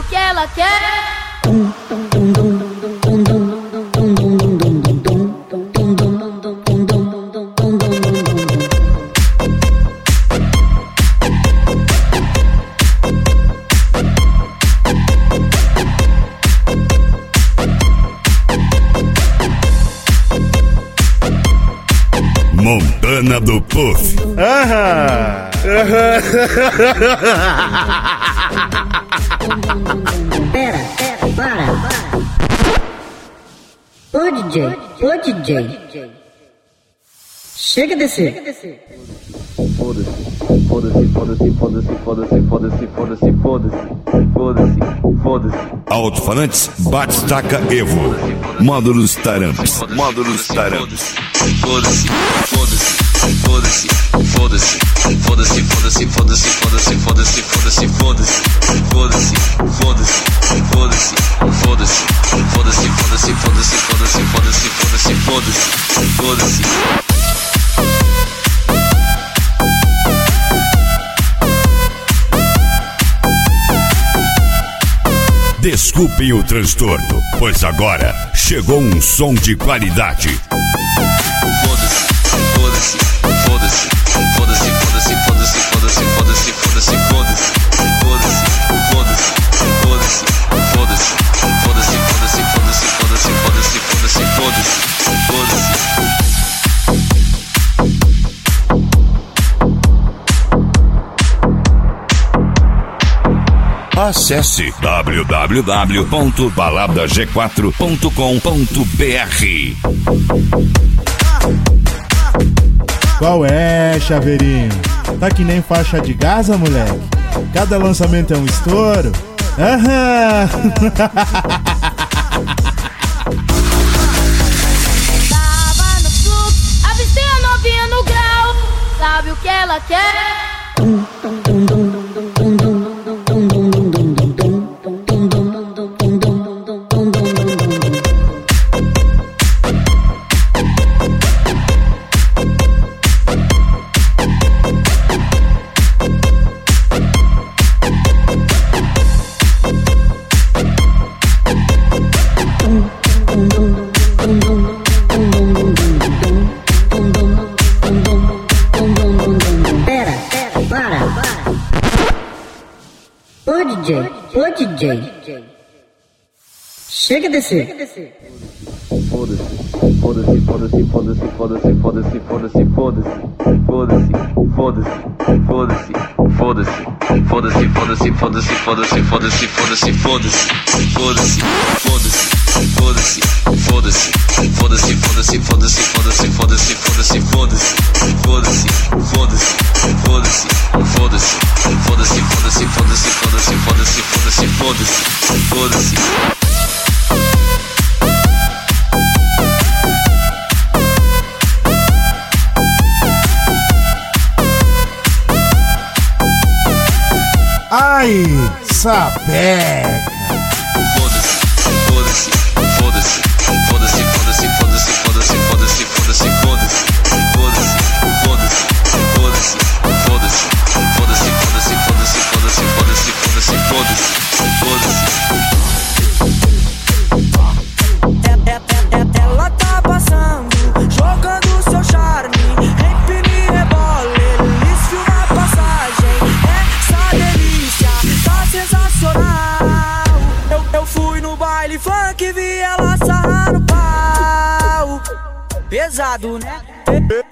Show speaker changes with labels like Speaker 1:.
Speaker 1: que ela quer.
Speaker 2: Montana do Puff.
Speaker 3: Pera, para. Ô DJ. Chega desse.
Speaker 2: Foda-se. Alto-falantes, bate-taca Evo. Módulos Taramps.
Speaker 4: Foda-se.
Speaker 2: Desculpe o transtorno, pois agora chegou um som de qualidade. Acesse www.baladag4.com.br.
Speaker 5: Qual é, chaveirinho? Tá que nem faixa de Gaza, moleque. Cada lançamento é um estouro. Aham.
Speaker 1: Tava no fluxo, avistei a novinha no grau. Sabe o que ela quer?
Speaker 3: Ô DJ. Chega desse.
Speaker 4: Foda-se.
Speaker 5: Ai, sapeca.
Speaker 6: Ela tá passando, jogando seu charme, empine e rebola, eles filmam a passagem. Essa delícia tá sensacional. Eu fui no baile funk, vi ela sarrar no pau. Pesado, né?